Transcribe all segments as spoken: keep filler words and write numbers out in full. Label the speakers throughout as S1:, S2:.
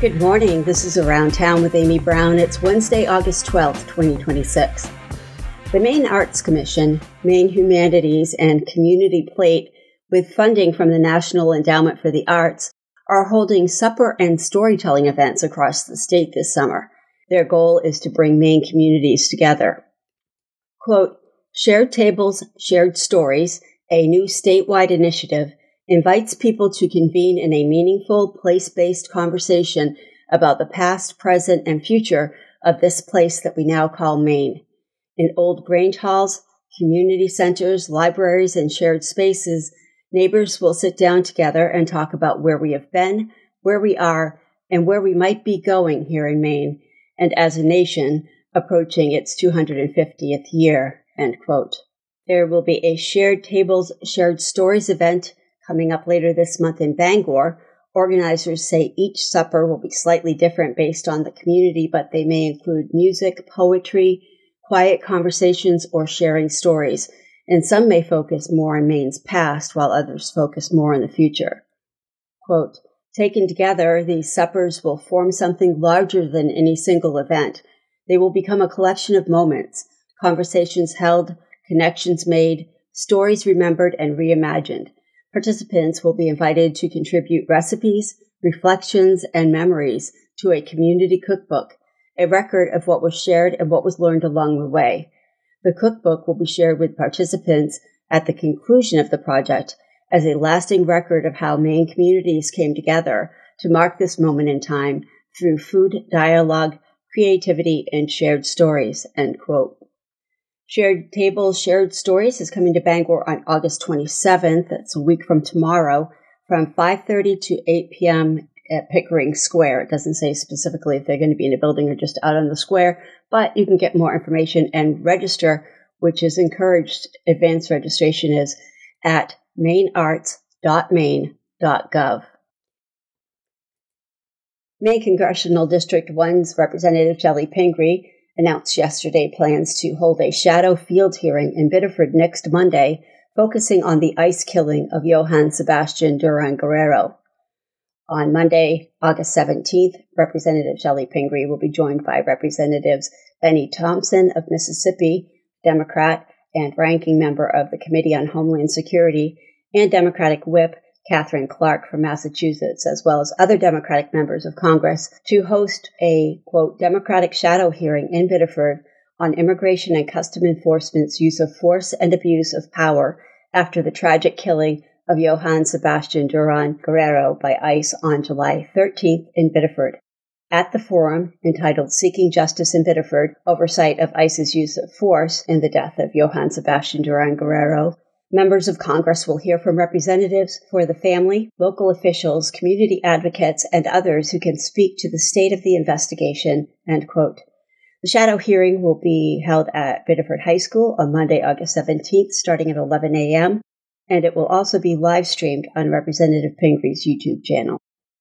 S1: Good morning. This is Around Town with Amy Brown. It's Wednesday, August twelfth, twenty twenty-six. The Maine Arts Commission, Maine Humanities, and Community Plate, with funding from the National Endowment for the Arts, are holding supper and storytelling events across the state this summer. Their goal is to bring Maine communities together. Quote, Shared Tables, Shared Stories, a new statewide initiative, invites people to convene in a meaningful, place-based conversation about the past, present, and future of this place that we now call Maine. In old Grange halls, community centers, libraries, and shared spaces, neighbors will sit down together and talk about where we have been, where we are, and where we might be going here in Maine, and as a nation, approaching its two hundred fiftieth year, end quote. There will be a Shared Tables, Shared Stories event coming up later this month in Bangor. Organizers say each supper will be slightly different based on the community, but they may include music, poetry, quiet conversations, or sharing stories. And some may focus more on Maine's past, while others focus more on the future. Quote, Taken together, these suppers will form something larger than any single event. They will become a collection of moments, conversations held, connections made, stories remembered and reimagined. Participants will be invited to contribute recipes, reflections, and memories to a community cookbook, a record of what was shared and what was learned along the way. The cookbook will be shared with participants at the conclusion of the project as a lasting record of how Maine communities came together to mark this moment in time through food, dialogue, creativity, and shared stories, end quote. Shared Tables, Shared Stories is coming to Bangor on August twenty-seventh. That's a week from tomorrow, from five thirty to eight p.m. at Pickering Square. It doesn't say specifically if they're going to be in a building or just out on the square, but you can get more information and register, which is encouraged. Advanced registration is at maine arts dot maine dot gov. Maine Congressional District one's Representative Shelley Pingree announced yesterday plans to hold a shadow field hearing in Biddeford next Monday, focusing on the ICE killing of Johann Sebastian Duran Guerrero. On Monday, August seventeenth, Representative Shelley Pingree will be joined by Representatives Benny Thompson of Mississippi, Democrat and ranking member of the Committee on Homeland Security, and Democratic Whip Catherine Clark from Massachusetts, as well as other Democratic members of Congress, to host a, quote, Democratic shadow hearing in Biddeford on immigration and custom enforcement's use of force and abuse of power after the tragic killing of Johann Sebastian Duran Guerrero by ICE on July thirteenth in Biddeford. At the forum, entitled Seeking Justice in Biddeford, Oversight of ICE's Use of Force in the Death of Johann Sebastian Duran Guerrero, members of Congress will hear from representatives for the family, local officials, community advocates, and others who can speak to the state of the investigation, end quote. The shadow hearing will be held at Biddeford High School on Monday, August seventeenth, starting at eleven a.m., and it will also be live-streamed on Representative Pingree's YouTube channel.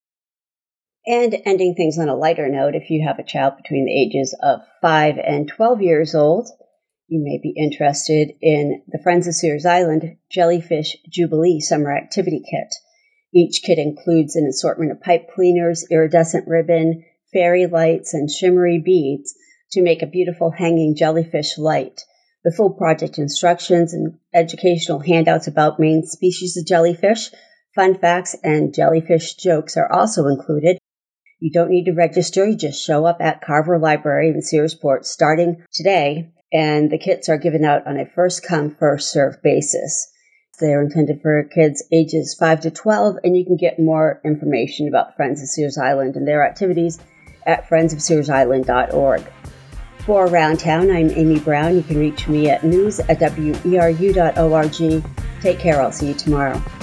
S1: And ending things on a lighter note, if you have a child between the ages of five and twelve years old, you may be interested in the Friends of Sears Island Jellyfish Jubilee Summer Activity Kit. Each kit includes an assortment of pipe cleaners, iridescent ribbon, fairy lights, and shimmery beads to make a beautiful hanging jellyfish light. The full project instructions and educational handouts about Maine species of jellyfish, fun facts, and jellyfish jokes are also included. You don't need to register. You just show up at Carver Library in Searsport starting today, and the kits are given out on a first-come, first-served basis. They're intended for kids ages five to twelve, and you can get more information about Friends of Sears Island and their activities at friends of sears island dot org. For Around Town, I'm Amy Brown. You can reach me at news at w e r u dot org. Take care. I'll see you tomorrow.